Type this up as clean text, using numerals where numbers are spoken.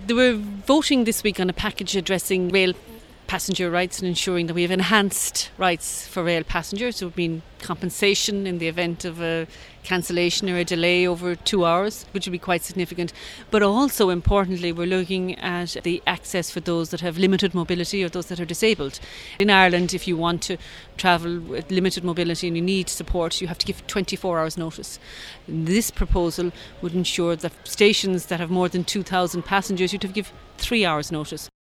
They were voting this week on a package addressing rail passenger rights and ensuring that we have enhanced rights for rail passengers. It would mean compensation in the event of a cancellation or a delay over 2 hours, which would be quite significant. But also importantly, we're looking at the access for those that have limited mobility or those that are disabled. In Ireland, if you want to travel with limited mobility and you need support, you have to give 24 hours notice. This proposal would ensure that stations that have more than 2,000 passengers, you'd have to give 3 hours notice.